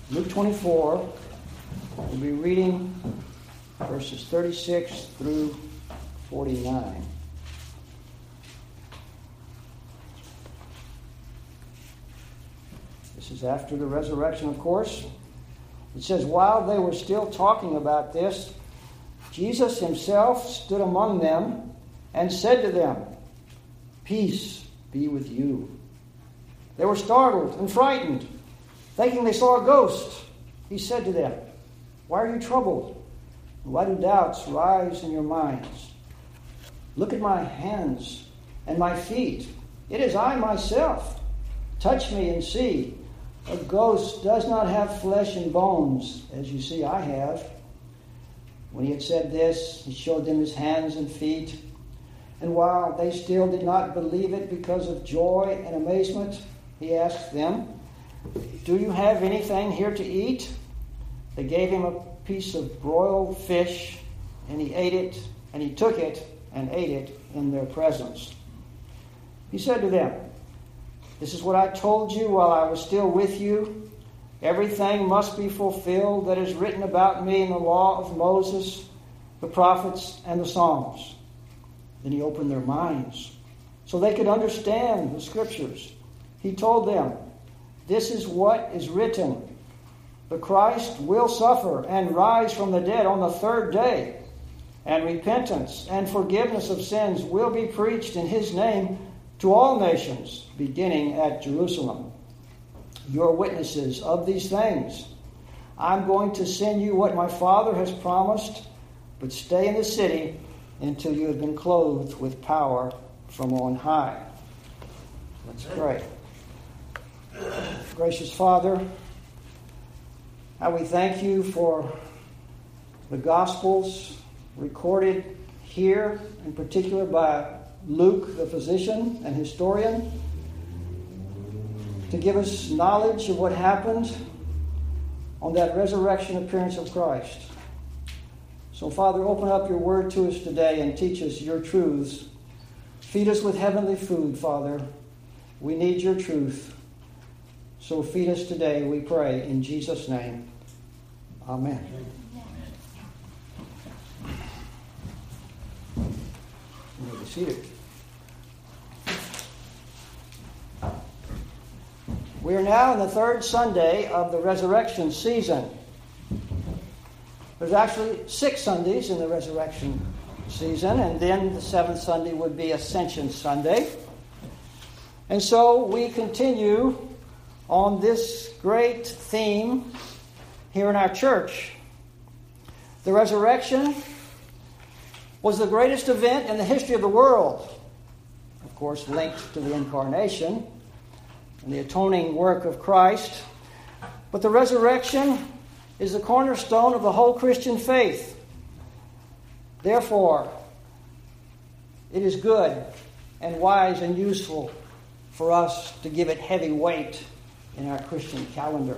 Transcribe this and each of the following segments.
Luke 24, we'll be reading verses 36 through 49. This is after the resurrection, of course. It says, while they were still talking about this, Jesus himself stood among them and said to them, "Peace be with you." They were startled and frightened, thinking they saw a ghost. He said to them, "Why are you troubled? Why do doubts rise in your minds? Look at my hands and my feet. It is I myself. Touch me and see. A ghost does not have flesh and bones, as you see I have." When he had said this, he showed them his hands and feet. And while they still did not believe it because of joy and amazement, he asked them, "Do you have anything here to eat?" They gave him a piece of broiled fish, and he ate it, and he took it and ate it in their presence. He said to them, "This is what I told you while I was still with you. Everything must be fulfilled that is written about me in the law of Moses, the prophets, and the Psalms." Then he opened their minds so they could understand the Scriptures. He told them, "This is what is written. The Christ will suffer and rise from the dead on the third day, and repentance and forgiveness of sins will be preached in his name to all nations, beginning at Jerusalem. You're witnesses of these things. I'm going to send you what my Father has promised, but stay in the city until you have been clothed with power from on high." Let's pray. Gracious Father, how we thank you for the Gospels recorded here, in particular by Luke, the physician and historian, to give us knowledge of what happened on that resurrection appearance of Christ. So, Father, open up your word to us today and teach us your truths. Feed us with heavenly food, Father. We need your truth. So feed us today, we pray, in Jesus' name. Amen. You may be seated. We are now in the third Sunday of the resurrection season. There's actually 6 Sundays in the resurrection season, and then the 7th Sunday would be Ascension Sunday. And so we continue on this great theme here in our church. The resurrection was the greatest event in the history of the world, of course linked to the incarnation and the atoning work of Christ. But the resurrection is the cornerstone of the whole Christian faith. Therefore, it is good and wise and useful for us to give it heavy weight in our Christian calendar.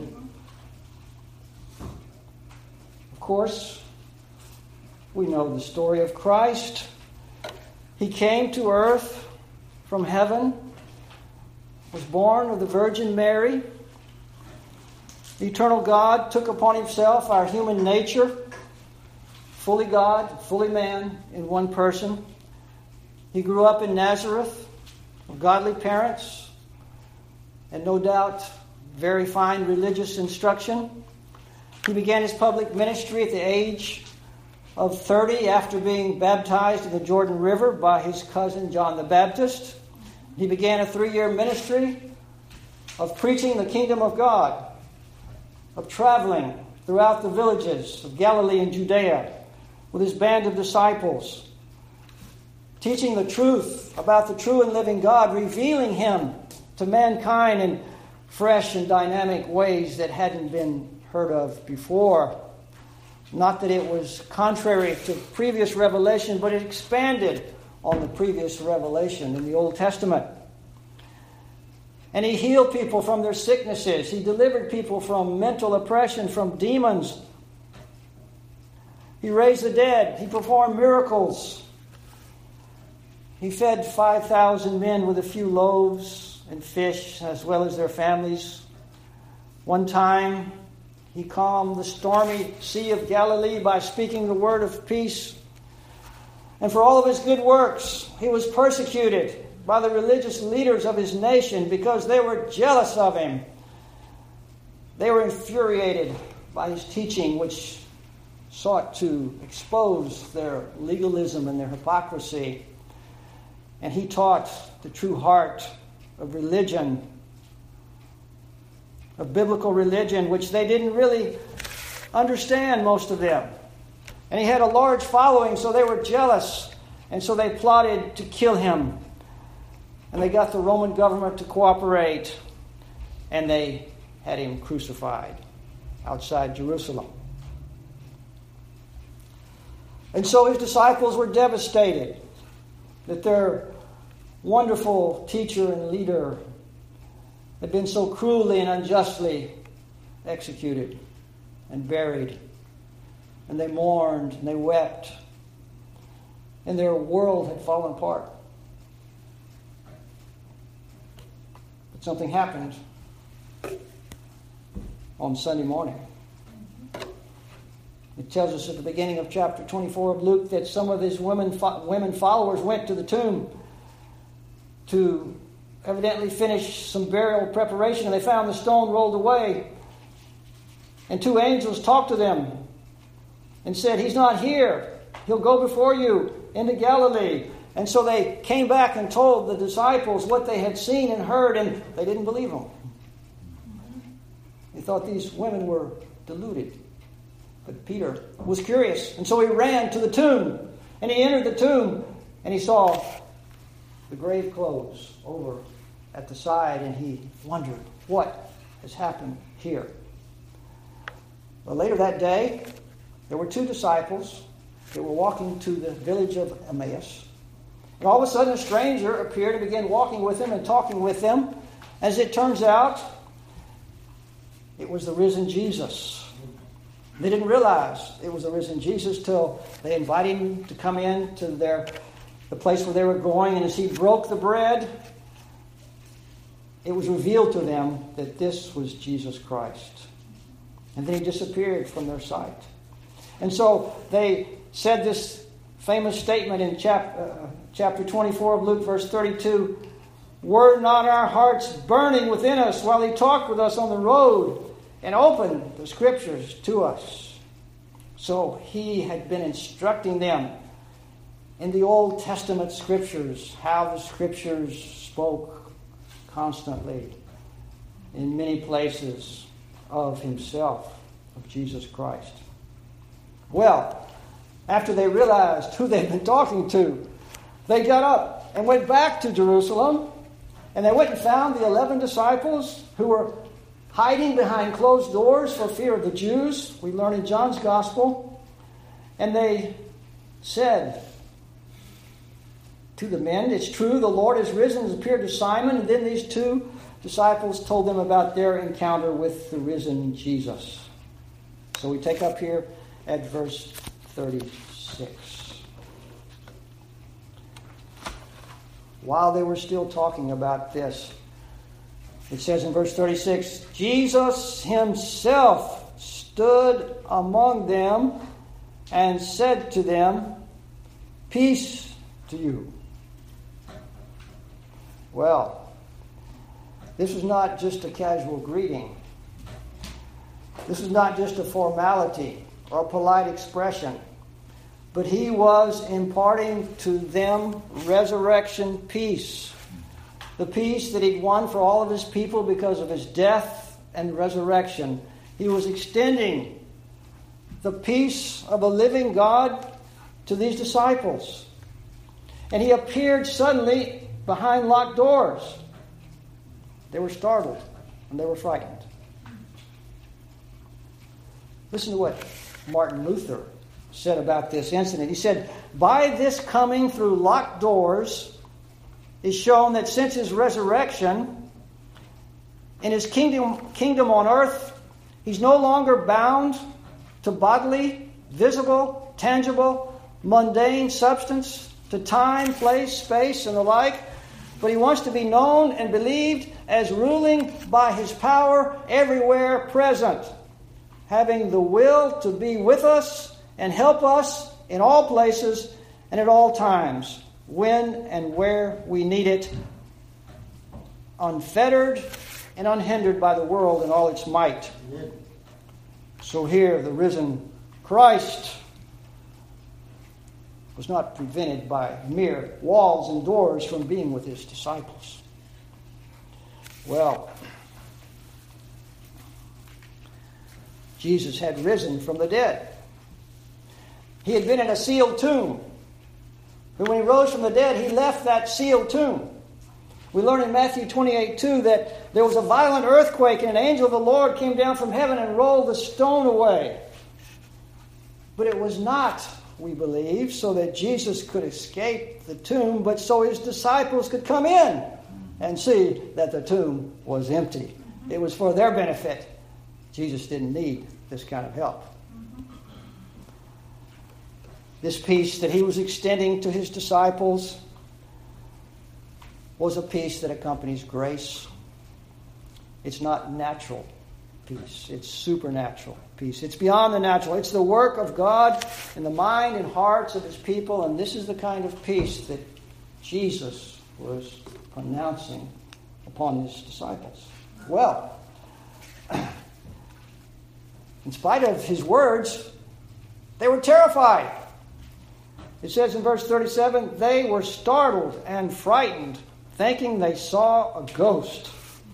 Of course, we know the story of Christ. He came to earth from heaven, was born of the Virgin Mary. The eternal God took upon himself our human nature, fully God, fully man in one person. He grew up in Nazareth of godly parents and no doubt very fine religious instruction. He began his public ministry at the age of 30 after being baptized in the Jordan River by his cousin John the Baptist. He began a 3-year ministry of preaching the kingdom of God, of traveling throughout the villages of Galilee and Judea with his band of disciples, teaching the truth about the true and living God, revealing him to mankind in fresh and dynamic ways that hadn't been heard of before. Not that it was contrary to previous revelation, but it expanded on the previous revelation in the Old Testament. And he healed people from their sicknesses. He delivered people from mental oppression, from demons. He raised the dead. He performed miracles. He fed 5,000 men with a few loaves and fish, as well as their families. One time, he calmed the stormy Sea of Galilee by speaking the word of peace. And for all of his good works, he was persecuted by the religious leaders of his nation because they were jealous of him. They were infuriated by his teaching, which sought to expose their legalism and their hypocrisy. And he taught the true heart of religion, of biblical religion, which they didn't really understand, most of them. And he had a large following, so they were jealous, and so they plotted to kill him. And they got the Roman government to cooperate, and they had him crucified outside Jerusalem. And so his disciples were devastated that their wonderful teacher and leader had been so cruelly and unjustly executed and buried. And they mourned and they wept. And their world had fallen apart. But something happened on Sunday morning. It tells us at the beginning of chapter 24 of Luke that some of his women followers went to the tomb to evidently finish some burial preparation, and they found the stone rolled away. And two angels talked to them and said, "He's not here. He'll go before you into Galilee." And so they came back and told the disciples what they had seen and heard, and they didn't believe them. They thought these women were deluded. But Peter was curious, and so he ran to the tomb. And he entered the tomb, and he saw the grave clothes over at the side, and he wondered, what has happened here? Well, later that day, there were two disciples that were walking to the village of Emmaus. And all of a sudden, a stranger appeared and began walking with them and talking with them. As it turns out, it was the risen Jesus. They didn't realize it was the risen Jesus till they invited him to come in to the place where they were going. And as he broke the bread, it was revealed to them that this was Jesus Christ. And then he disappeared from their sight. And so they said this famous statement in chapter 24 of Luke, verse 32. "Were not our hearts burning within us while he talked with us on the road and opened the scriptures to us?" So he had been instructing them in the Old Testament scriptures, how the scriptures spoke constantly in many places of himself, of Jesus Christ. Well, after they realized who they'd been talking to, they got up and went back to Jerusalem, and they went and found the 11 disciples who were hiding behind closed doors for fear of the Jews. We learn in John's Gospel. And they said to the men, "It's true, the Lord has risen and appeared to Simon." And then these two disciples told them about their encounter with the risen Jesus. So we take up here at verse 36. While they were still talking about this, it says in verse 36, "Jesus himself stood among them and said to them, 'Peace to you.'" Well, this is not just a casual greeting. This is not just a formality or a polite expression. But he was imparting to them resurrection peace. The peace that he'd won for all of his people because of his death and resurrection. He was extending the peace of a living God to these disciples. And he appeared suddenly behind locked doors. They were startled and they were frightened. Listen to what Martin Luther said about this incident. He said, "By this coming through locked doors is shown that since his resurrection in his kingdom on earth, he's no longer bound to bodily, visible, tangible, mundane substance, to time, place, space, and the like. but he wants to be known and believed as ruling by his power everywhere present, having the will to be with us and help us in all places and at all times, when and where we need it, unfettered and unhindered by the world and all its might. Amen. So here, the risen Christ was not prevented by mere walls and doors from being with his disciples. Well, Jesus had risen from the dead. He had been in a sealed tomb. But when he rose from the dead, he left that sealed tomb. We learn in Matthew 28:2 that there was a violent earthquake and an angel of the Lord came down from heaven and rolled the stone away. But it was not, we believe, so that Jesus could escape the tomb, but so his disciples could come in and see that the tomb was empty. It was for their benefit. Jesus didn't need this kind of help. This peace that he was extending to his disciples was a peace that accompanies grace. It's not natural peace. It's supernatural peace. It's beyond the natural. It's the work of God in the mind and hearts of his people, and this is the kind of peace that Jesus was pronouncing upon his disciples. Well, in spite of his words, they were terrified. It says in verse 37, they were startled and frightened, thinking they saw a ghost.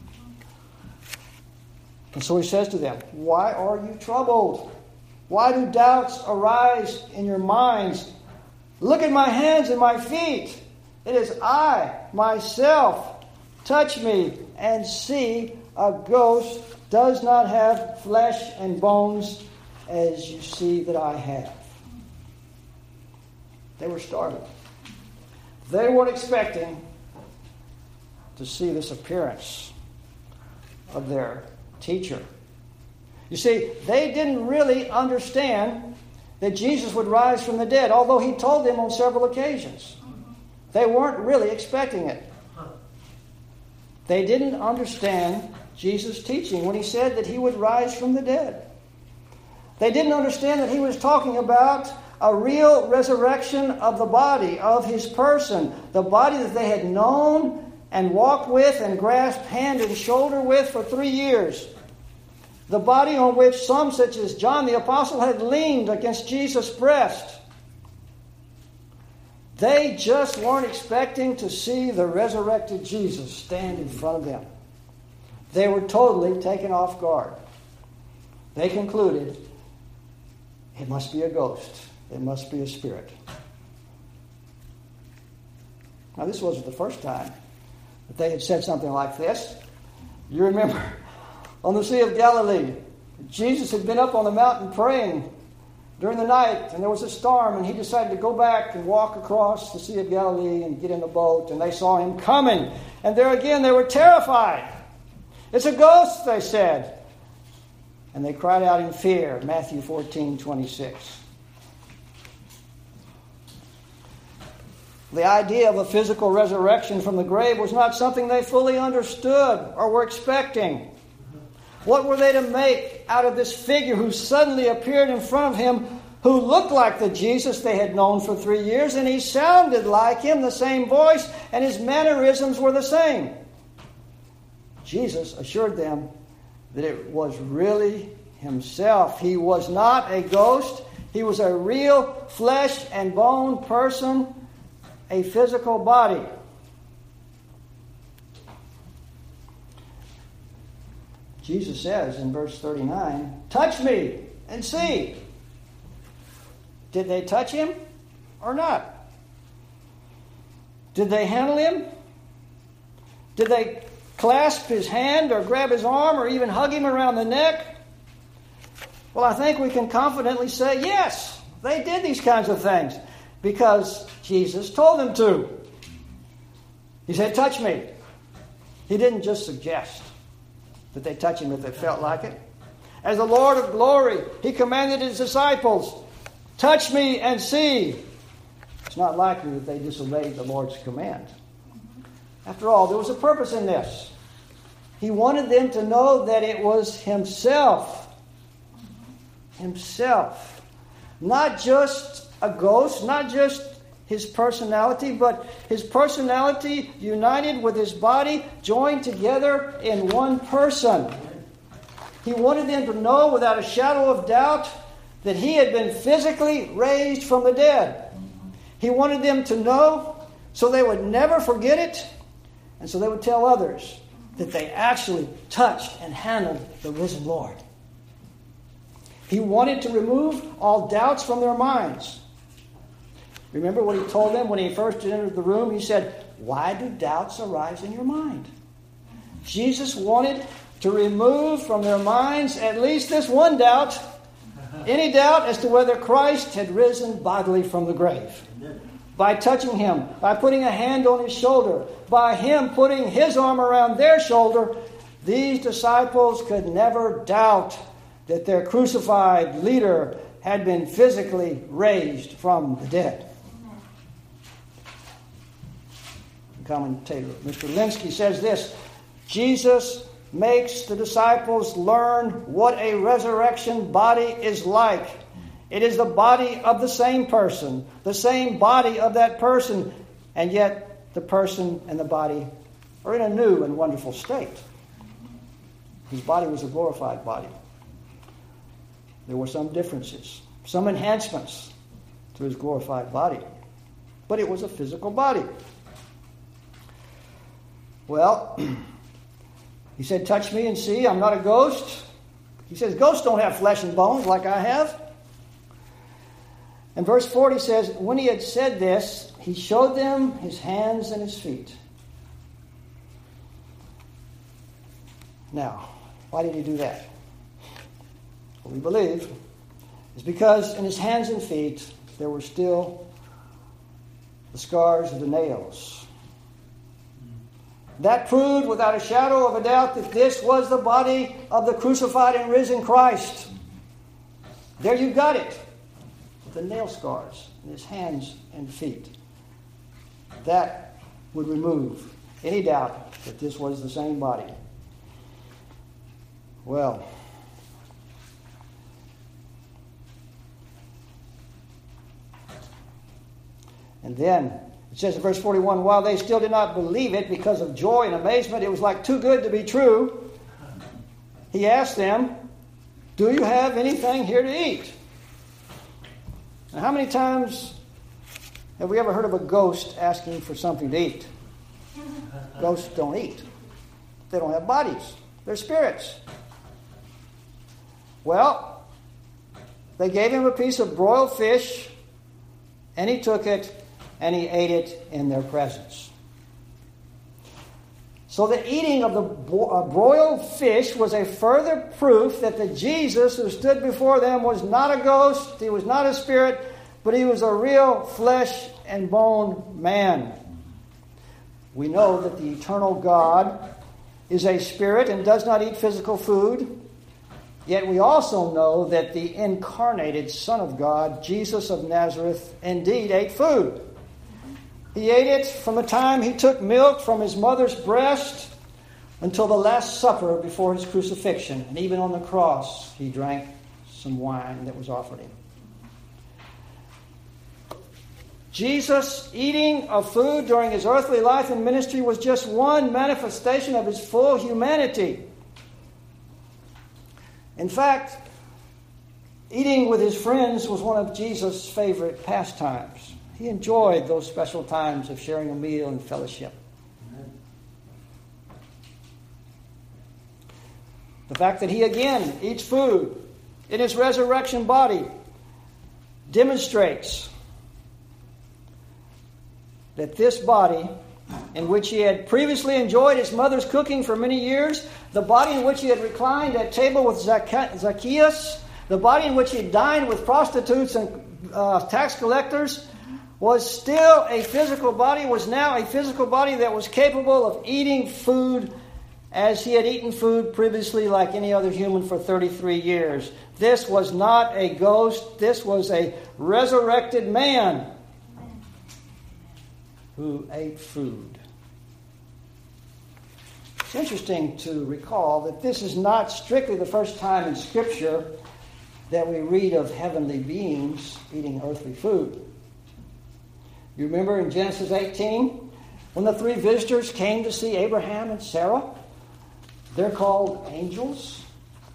And so he says to them, why are you troubled? Why do doubts arise in your minds? Look at my hands and my feet. It is I, myself. Touch me and see. A ghost does not have flesh and bones as you see that I have. They were startled. They weren't expecting to see this appearance of their teacher. You see, they didn't really understand that Jesus would rise from the dead, although he told them on several occasions. They weren't really expecting it. They didn't understand Jesus' teaching when he said that he would rise from the dead. They didn't understand that he was talking about a real resurrection of the body, of his person, the body that they had known and walked with and grasped hand and shoulder with for 3 years. The body on which some, such as John the Apostle, had leaned against Jesus' breast. They just weren't expecting to see the resurrected Jesus stand in front of them. They were totally taken off guard. They concluded, it must be a ghost. It must be a spirit. Now, this wasn't the first time that they had said something like this. You remember on the Sea of Galilee, Jesus had been up on the mountain praying during the night, and there was a storm, and he decided to go back and walk across the Sea of Galilee and get in the boat, and they saw him coming. And there again, they were terrified. It's a ghost, they said. And they cried out in fear, Matthew 14:26. The idea of a physical resurrection from the grave was not something they fully understood or were expecting. What were they to make out of this figure who suddenly appeared in front of him, who looked like the Jesus they had known for 3 years, and he sounded like him, the same voice, and his mannerisms were the same? Jesus assured them that it was really himself. He was not a ghost. He was a real flesh and bone person, a physical body. Jesus says in verse 39, touch me and see. Did they touch him or not? Did they handle him? Did they clasp his hand or grab his arm or even hug him around the neck? Well, I think we can confidently say, yes, they did these kinds of things because Jesus told them to. He said, touch me. He didn't just suggest that they touch him if they felt like it. As the Lord of glory, he commanded his disciples, touch me and see. It's not likely that they disobeyed the Lord's command. After all, there was a purpose in this. He wanted them to know that it was Himself. Himself. Not just a ghost, not just His personality, but His personality united with His body, joined together in one person. He wanted them to know without a shadow of doubt that He had been physically raised from the dead. He wanted them to know so they would never forget it, and so they would tell others that they actually touched and handled the risen Lord. He wanted to remove all doubts from their minds. Remember what He told them when He first entered the room? He said, "Why do doubts arise in your mind?" Jesus wanted to remove from their minds at least this one doubt, any doubt as to whether Christ had risen bodily from the grave. By touching Him, by putting a hand on His shoulder, by Him putting His arm around their shoulder, these disciples could never doubt that their crucified leader had been physically raised from the dead. Commentator Mr. Linsky says this: Jesus makes the disciples learn what a resurrection body is like. It is the body of the same person, the same body of that person, and yet the person and the body are in a new and wonderful state. His body was a glorified body. There were some differences, some enhancements to His glorified body, but it was a physical body. Well, He said, "Touch me and see, I'm not a ghost." He says, ghosts don't have flesh and bones like I have. And verse 40 says, when He had said this, He showed them His hands and His feet. Now, why did He do that? Well, we believe it's because in His hands and feet there were still the scars of the nails. That proved without a shadow of a doubt that this was the body of the crucified and risen Christ. There you got it. The nail scars in His hands and feet. That would remove any doubt that this was the same body. Well, and then it says in verse 41, while they still did not believe it because of joy and amazement, it was like too good to be true. He asked them, "Do you have anything here to eat?" Now, how many times have we ever heard of a ghost asking for something to eat? Ghosts don't eat. They don't have bodies. They're spirits. Well, they gave Him a piece of broiled fish, and He took it, and He ate it in their presence. So the eating of the broiled fish was a further proof that the Jesus who stood before them was not a ghost, He was not a spirit, but He was a real flesh and bone man. We know that the eternal God is a spirit and does not eat physical food. Yet we also know that the incarnated Son of God, Jesus of Nazareth, indeed ate food. He ate it from the time He took milk from His mother's breast until the Last Supper before His crucifixion. And even on the cross, He drank some wine that was offered Him. Jesus eating of food during His earthly life and ministry was just one manifestation of His full humanity. In fact, eating with His friends was one of Jesus' favorite pastimes. He enjoyed those special times of sharing a meal and fellowship. The fact that He again eats food in His resurrection body demonstrates that this body, in which He had previously enjoyed His mother's cooking for many years, the body in which He had reclined at table with Zacchaeus, the body in which He had dined with prostitutes and tax collectors, was still a physical body, was now a physical body that was capable of eating food as He had eaten food previously like any other human for 33 years. This was not a ghost. This was a resurrected man who ate food. It's interesting to recall that this is not strictly the first time in Scripture that we read of heavenly beings eating earthly food. You remember in Genesis 18, when the three visitors came to see Abraham and Sarah? They're called angels.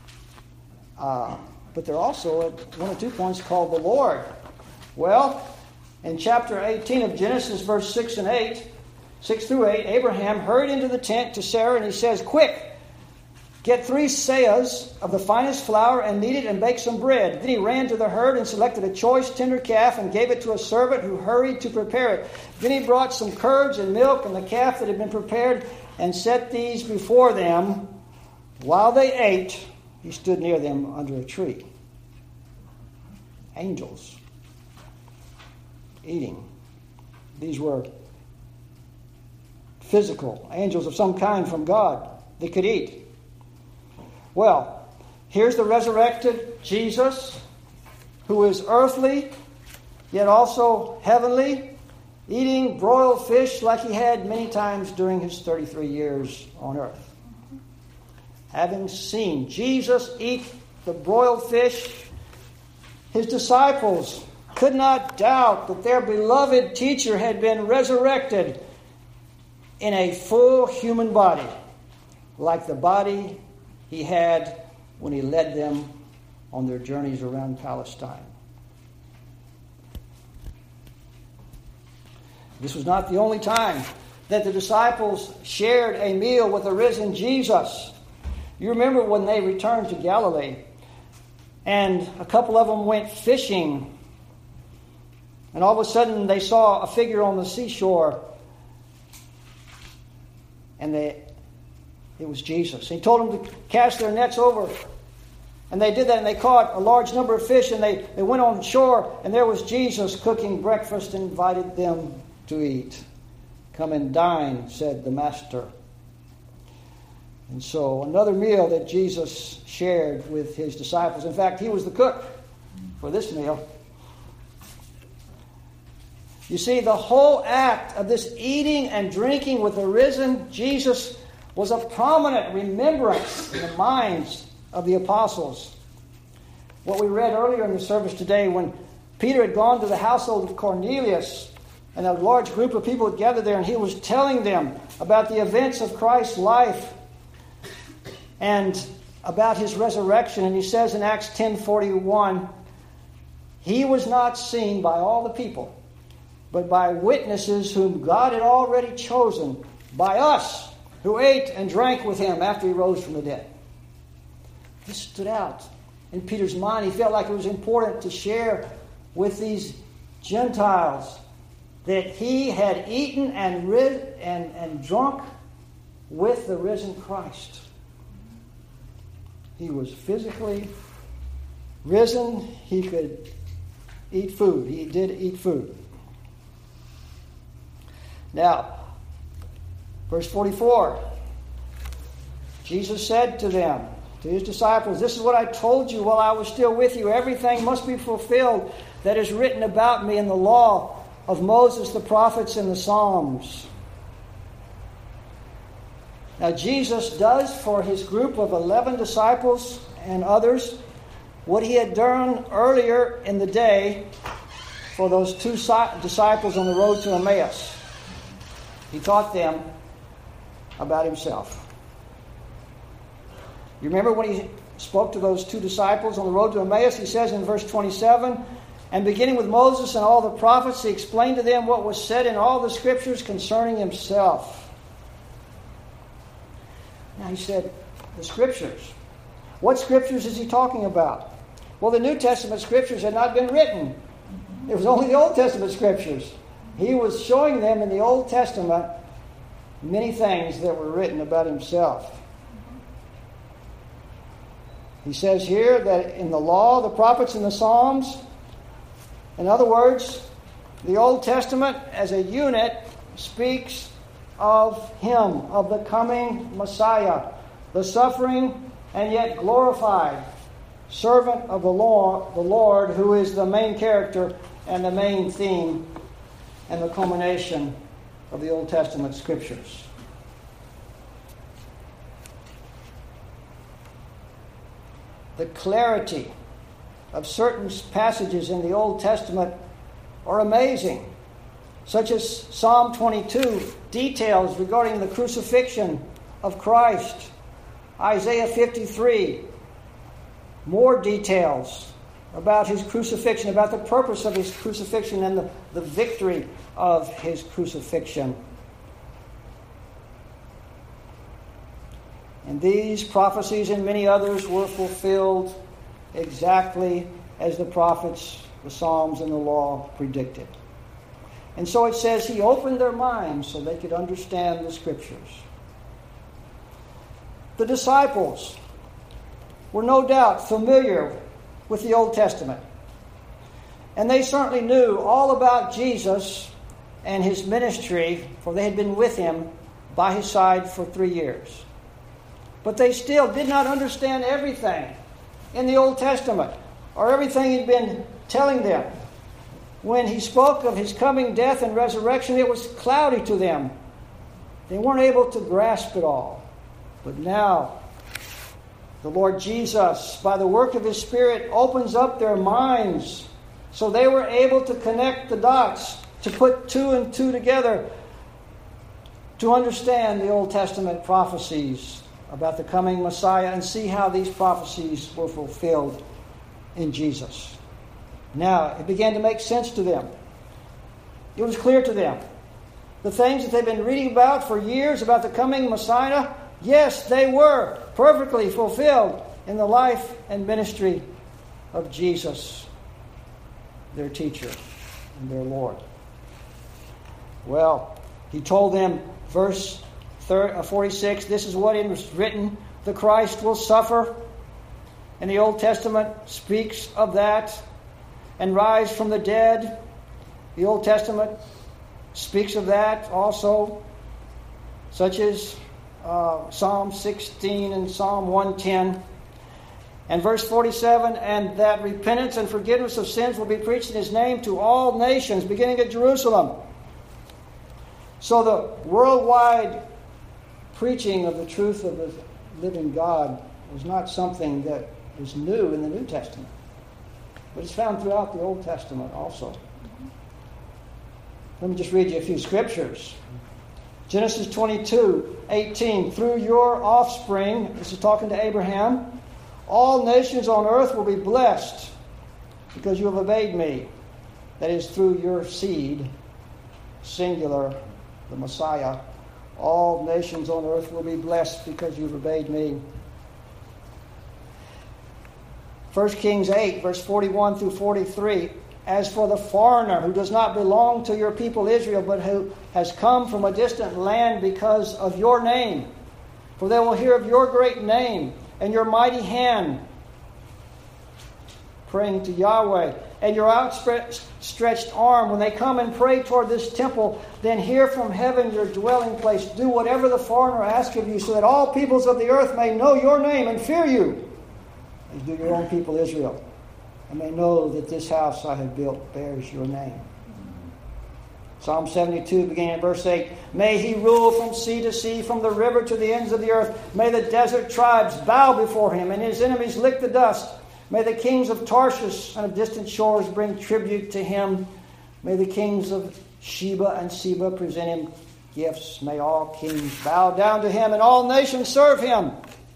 But they're also, at one or 2 points, called the Lord. Well, in chapter 18 of Genesis, verse 6 through 8, Abraham hurried into the tent to Sarah, and he says, "Quick, get 3 seahs of the finest flour and knead it and bake some bread." Then he ran to the herd and selected a choice tender calf and gave it to a servant who hurried to prepare it. Then he brought some curds and milk and the calf that had been prepared and set these before them. While they ate, he stood near them under a tree. Angels eating. These were physical angels of some kind from God. They could eat. Well, here's the resurrected Jesus, who is earthly, yet also heavenly, eating broiled fish like he had many times during his 33 years on earth. Having seen Jesus eat the broiled fish, his disciples could not doubt that their beloved teacher had been resurrected in a full human body, like the body he had when he led them on their journeys around Palestine. This was not the only time that the disciples shared a meal with the risen Jesus. You remember when they returned to Galilee, and a couple of them went fishing, and all of a sudden they saw a figure on the seashore, and it was Jesus. He told them to cast their nets over, and they did that, and they caught a large number of fish, and they went on shore, and there was Jesus cooking breakfast and invited them to eat. "Come and dine," said the Master. And so another meal that Jesus shared with his disciples. In fact, he was the cook for this meal. You see, the whole act of this eating and drinking with the risen Jesus was a prominent remembrance in the minds of the apostles. What we read earlier in the service today, when Peter had gone to the household of Cornelius, and a large group of people had gathered there, and he was telling them about the events of Christ's life and about his resurrection. And he says in Acts 10:41, "He was not seen by all the people, but by witnesses whom God had already chosen, by us who ate and drank with him after he rose from the dead." This stood out in Peter's mind. He felt like it was important to share with these Gentiles that he had eaten and drunk with the risen Christ. He was physically risen. He could eat food. He did eat food. Now, verse 44. Jesus said to them, to his disciples, "This is what I told you while I was still with you. Everything must be fulfilled that is written about me in the law of Moses, the prophets, and the Psalms." Now, Jesus does for his group of 11 disciples and others what he had done earlier in the day for those 2 disciples on the road to Emmaus. He taught them about himself. You remember when he spoke to those 2 disciples on the road to Emmaus? He says in verse 27, "And beginning with Moses and all the prophets, he explained to them what was said in all the scriptures concerning himself." Now he said, the scriptures. What scriptures is he talking about? Well, the New Testament scriptures had not been written. It was only the Old Testament scriptures. He was showing them in the Old Testament many things that were written about himself. He says here that in the law, the prophets, and the Psalms, in other words, the Old Testament as a unit speaks of him, of the coming Messiah, the suffering and yet glorified servant of the Lord, who is the main character and the main theme and the culmination of the Old Testament scriptures. the clarity of certain passages in the Old Testament are amazing, such as Psalm 22, details regarding the crucifixion of Christ. Isaiah 53, more details about his crucifixion, about the purpose of his crucifixion and the victory of his crucifixion. And these prophecies and many others were fulfilled exactly as the prophets, the Psalms, and the law predicted. And so it says he opened their minds so they could understand the Scriptures. The disciples were no doubt familiar with the Old Testament. And they certainly knew all about Jesus and his ministry, for they had been with him by his side for 3 years. But they still did not understand everything in the Old Testament, or everything he'd been telling them. When he spoke of his coming death and resurrection, it was cloudy to them. They weren't able to grasp it all. But now, the Lord Jesus, by the work of his Spirit, opens up their minds so they were able to connect the dots, to put 2 and 2 together, to understand the Old Testament prophecies about the coming Messiah and see how these prophecies were fulfilled in Jesus. Now, it began to make sense to them. It was clear to them. The things that they've been reading about for years about the coming Messiah, yes, they were perfectly fulfilled in the life and ministry of Jesus, their teacher and their Lord. Well, he told them, verse 46, this is what is written, the Christ will suffer. And the Old Testament speaks of that, and rise from the dead. The Old Testament speaks of that also, such as Psalm 16 and Psalm 110. And verse 47, and that repentance and forgiveness of sins will be preached in his name to all nations, beginning at Jerusalem. So the worldwide preaching of the truth of the living God was not something that is new in the New Testament, but it's found throughout the Old Testament also. Let me just read you a few scriptures. Genesis 22:18, through your offspring, this is talking to Abraham, all nations on earth will be blessed because you have obeyed me. That is, through your seed, singular, the Messiah. All nations on earth will be blessed because you've obeyed me. 1 Kings 8, verse 41 through 43. As for the foreigner who does not belong to your people Israel, but who has come from a distant land because of your name, for they will hear of your great name and your mighty hand, praying to Yahweh, and your outstretched arm. When they come and pray toward this temple, then hear from heaven your dwelling place. Do whatever the foreigner asks of you, so that all peoples of the earth may know your name and fear you, as do your own people Israel, and may know that this house I have built bears your name. Psalm 72, beginning at verse 8. May he rule from sea to sea, from the river to the ends of the earth. May the desert tribes bow before him, and his enemies lick the dust. May the kings of Tarshish and of distant shores bring tribute to him. May the kings of Sheba and Seba present him gifts. May all kings bow down to him, and all nations serve him.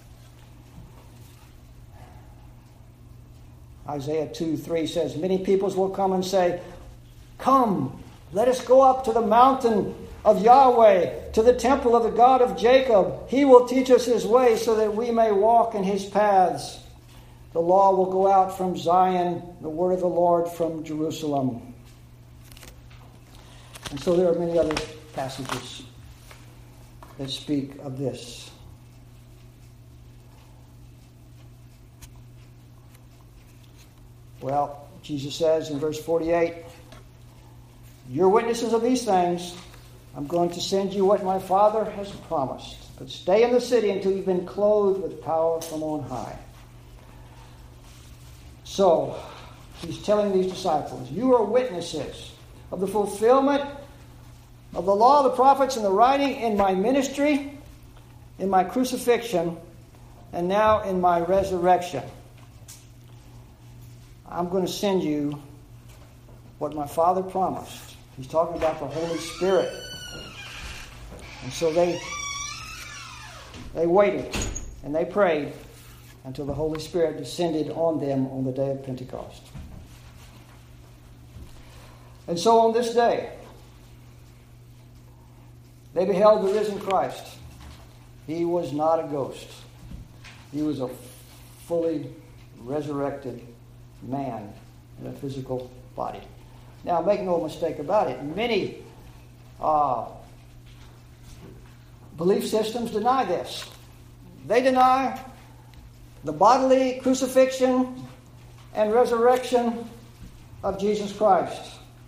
Isaiah 2:3 says, many peoples will come and say, come, let us go up to the mountain of Yahweh, to the temple of the God of Jacob. He will teach us his way so that we may walk in his paths. The law will go out from Zion, the word of the Lord from Jerusalem. And so there are many other passages that speak of this. Well, Jesus says in verse 48, you're witnesses of these things. I'm going to send you what my Father has promised. But stay in the city until you've been clothed with power from on high. So, he's telling these disciples, you are witnesses of the fulfillment of the law, the prophets, and the writing in my ministry, in my crucifixion, and now in my resurrection. I'm going to send you what my Father promised. He's talking about the Holy Spirit. And so they waited and they prayed until the Holy Spirit descended on them on the day of Pentecost. And so on this day, they beheld the risen Christ. He was not a ghost. He was a fully resurrected man in a physical body. Now, make no mistake about it. Many belief systems deny this. They deny the bodily crucifixion and resurrection of Jesus Christ.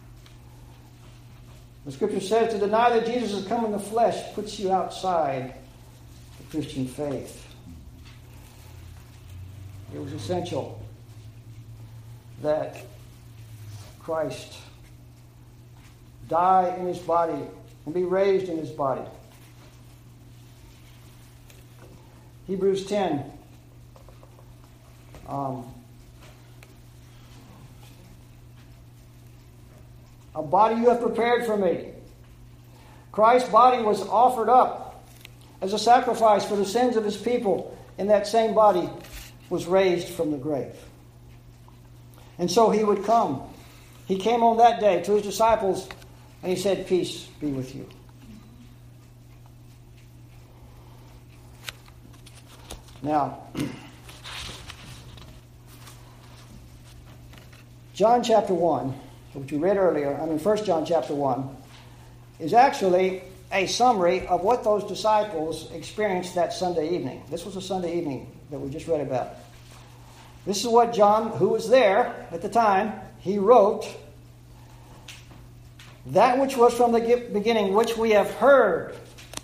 The Scripture says to deny that Jesus has come in the flesh puts you outside the Christian faith. It was essential that Christ die in his body and be raised in his body. Hebrews 10. A body you have prepared for me. Christ's body was offered up as a sacrifice for the sins of his people, and that same body was raised from the grave. And so he would come. He came on that day to his disciples, and he said, "Peace be with you." Now, John chapter 1, which we read earlier, 1 John chapter 1, is actually a summary of what those disciples experienced that Sunday evening. This was a Sunday evening that we just read about. This is what John, who was there at the time, he wrote, "That which was from the beginning, which we have heard."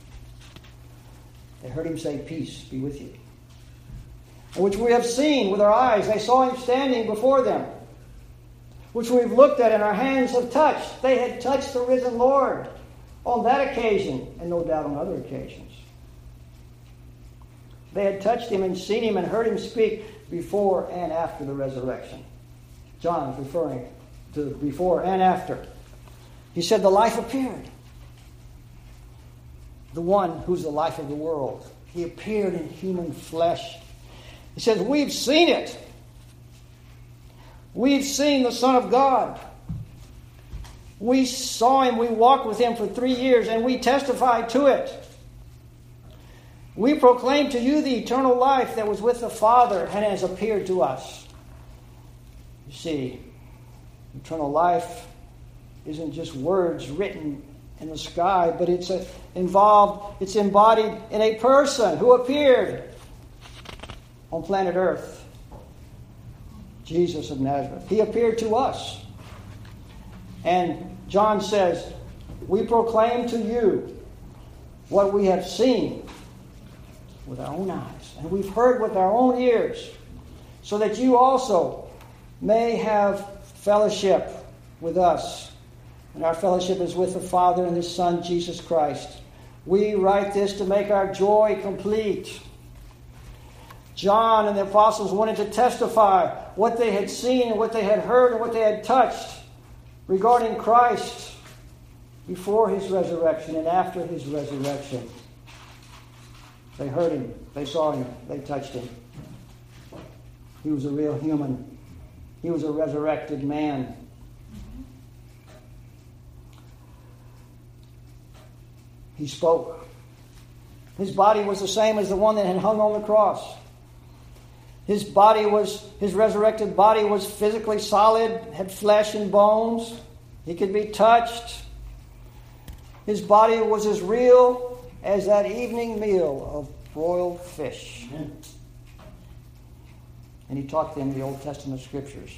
They heard him say, "Peace be with you." "And which we have seen with our eyes." They saw him standing before them. "Which we've looked at and our hands have touched." They had touched the risen Lord on that occasion, and no doubt on other occasions. They had touched him and seen him and heard him speak before and after the resurrection. John is referring to before and after. He said the life appeared. The one who's the life of the world. He appeared in human flesh. He says, we've seen it. We've seen the Son of God. We saw him, we walked with him for 3 years, and we testified to it. We proclaim to you the eternal life that was with the Father and has appeared to us. You see, eternal life isn't just words written in the sky, but it's embodied in a person who appeared on planet Earth. Jesus of Nazareth. He appeared to us. And John says, we proclaim to you what we have seen with our own eyes, and we've heard with our own ears, so that you also may have fellowship with us. And our fellowship is with the Father and His Son, Jesus Christ. We write this to make our joy complete. John and the apostles wanted to testify what they had seen and what they had heard and what they had touched regarding Christ before His resurrection and after His resurrection. They heard Him, they saw Him, they touched Him. He was a real human. He was a resurrected man. He spoke. His body was the same as the one that had hung on the cross. His resurrected body was physically solid, had flesh and bones. He could be touched. His body was as real as that evening meal of broiled fish. And he taught them the Old Testament scriptures.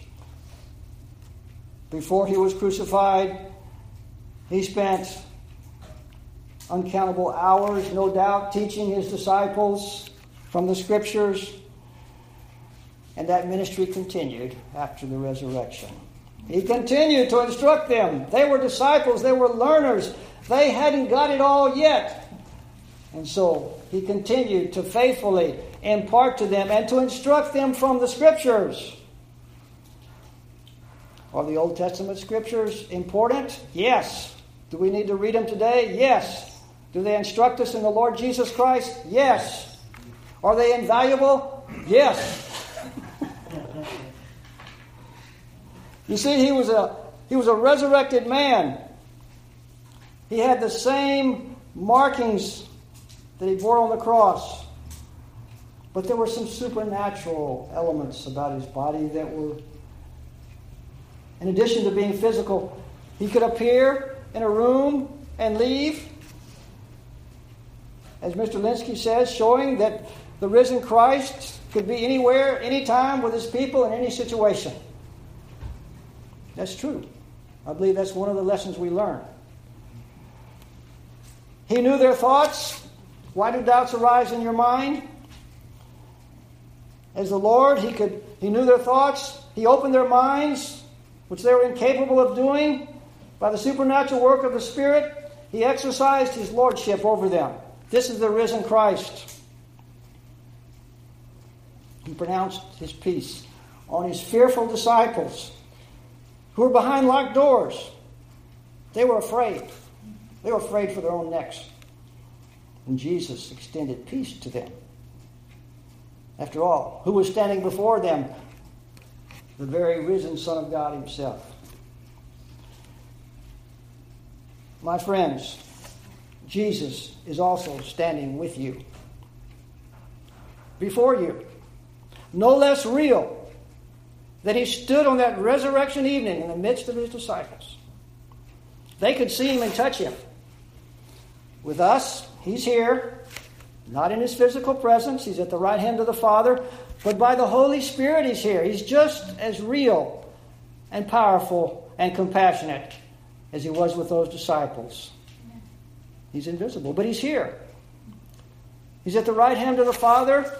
Before he was crucified, he spent uncountable hours, no doubt, teaching his disciples from the scriptures. And that ministry continued after the resurrection. He continued to instruct them. They were disciples. They were learners. They hadn't got it all yet. And so he continued to faithfully impart to them and to instruct them from the scriptures. Are the Old Testament scriptures important? Yes. Do we need to read them today? Yes. Do they instruct us in the Lord Jesus Christ? Yes. Are they invaluable? Yes. You see, he was a resurrected man. He had the same markings that he bore on the cross. But there were some supernatural elements about his body that were, in addition to being physical, he could appear in a room and leave, as Mr. Linsky says, showing that the risen Christ could be anywhere, anytime with his people in any situation. That's true. I believe that's one of the lessons we learn. He knew their thoughts. Why do doubts arise in your mind? As the Lord, he knew their thoughts. He opened their minds, which they were incapable of doing. By the supernatural work of the Spirit, he exercised his lordship over them. This is the risen Christ. He pronounced his peace on his fearful disciples who were behind locked doors. They were afraid. They were afraid for their own necks. And Jesus extended peace to them. After all, who was standing before them? The very risen Son of God himself. My friends, Jesus is also standing with you. Before you. No less real than he stood on that resurrection evening in the midst of his disciples. They could see him and touch him. With us, he's here, not in his physical presence. He's at the right hand of the Father. But by the Holy Spirit, he's here. He's just as real and powerful and compassionate as he was with those disciples. He's invisible, but he's here. He's at the right hand of the Father,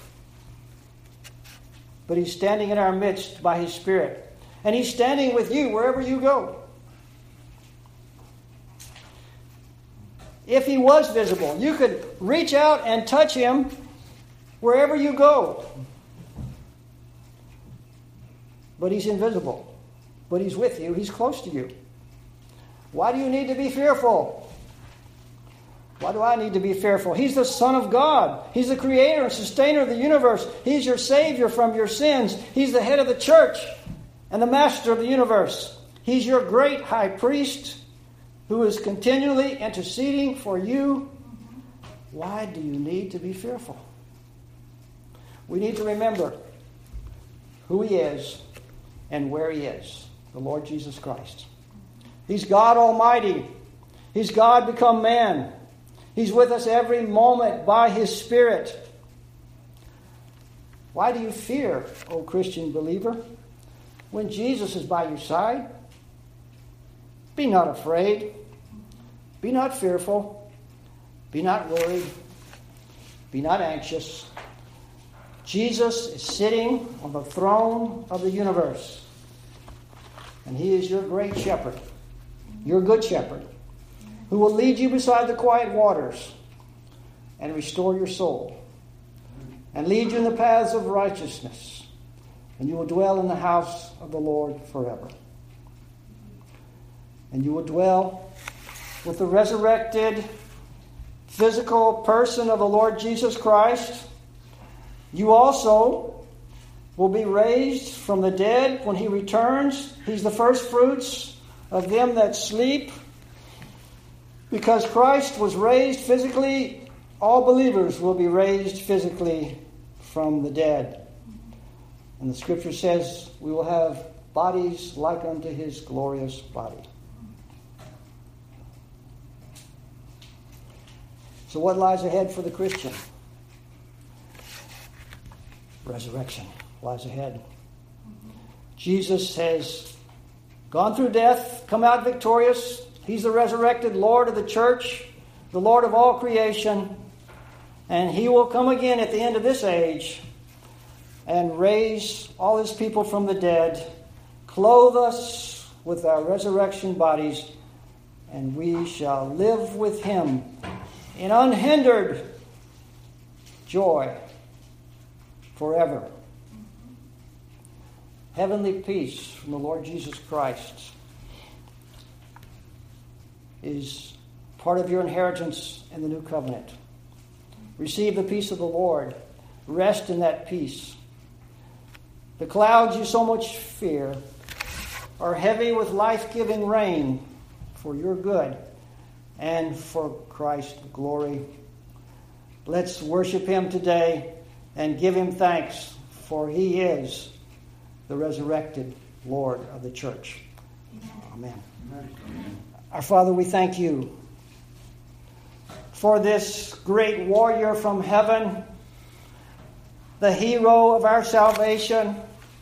but he's standing in our midst by his Spirit. And he's standing with you wherever you go. If he was visible, you could reach out and touch him wherever you go. But he's invisible. But he's with you. He's close to you. Why do you need to be fearful? Why do I need to be fearful? He's the Son of God. He's the creator and sustainer of the universe. He's your Savior from your sins. He's the head of the church and the master of the universe. He's your great high priest who is continually interceding for you. Why do you need to be fearful? We need to remember who he is and where he is, the Lord Jesus Christ. He's God Almighty. He's God become man. He's with us every moment by his Spirit. Why do you fear, O Christian believer, when Jesus is by your side? Be not afraid. Be not fearful. Be not worried. Be not anxious. Jesus is sitting on the throne of the universe. And he is your great shepherd, your good shepherd, who will lead you beside the quiet waters and restore your soul and lead you in the paths of righteousness. And you will dwell in the house of the Lord forever. And you will dwell with the resurrected physical person of the Lord Jesus Christ. You also will be raised from the dead when he returns. He's the first fruits of them that sleep. Because Christ was raised physically, all believers will be raised physically from the dead. And the scripture says we will have bodies like unto his glorious body. So what lies ahead for the Christian? Resurrection lies ahead. Jesus has gone through death, come out victorious. He's the resurrected Lord of the church, the Lord of all creation. And he will come again at the end of this age and raise all his people from the dead, clothe us with our resurrection bodies, and we shall live with him in unhindered joy forever. heavenly peace from the Lord Jesus Christ is part of your inheritance in the new covenant. Receive the peace of the Lord. Rest in that peace. The clouds you so much fear are heavy with life-giving rain for your good and for Christ's glory. Let's worship him today and give him thanks, for he is the resurrected Lord of the church. Amen. Amen. Our Father, we thank you for this great warrior from heaven, the hero of our salvation,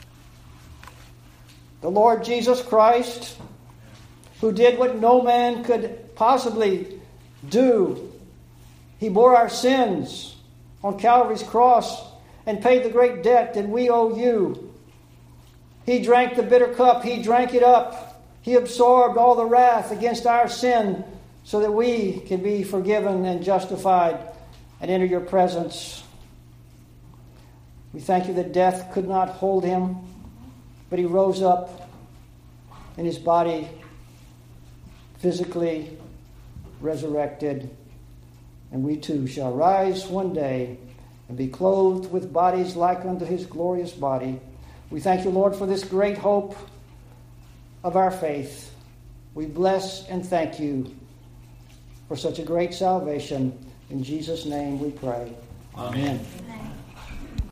the Lord Jesus Christ, who did what no man could possibly do. He bore our sins on Calvary's cross and paid the great debt that we owe you. He drank the bitter cup. He drank it up. He absorbed all the wrath against our sin so that we can be forgiven and justified and enter your presence. We thank you that death could not hold him, but he rose up in his body, physically resurrected. And we too shall rise one day and be clothed with bodies like unto his glorious body. We thank you, Lord, for this great hope of our faith. We bless and thank you for such a great salvation. In Jesus' name we pray. Amen. Amen.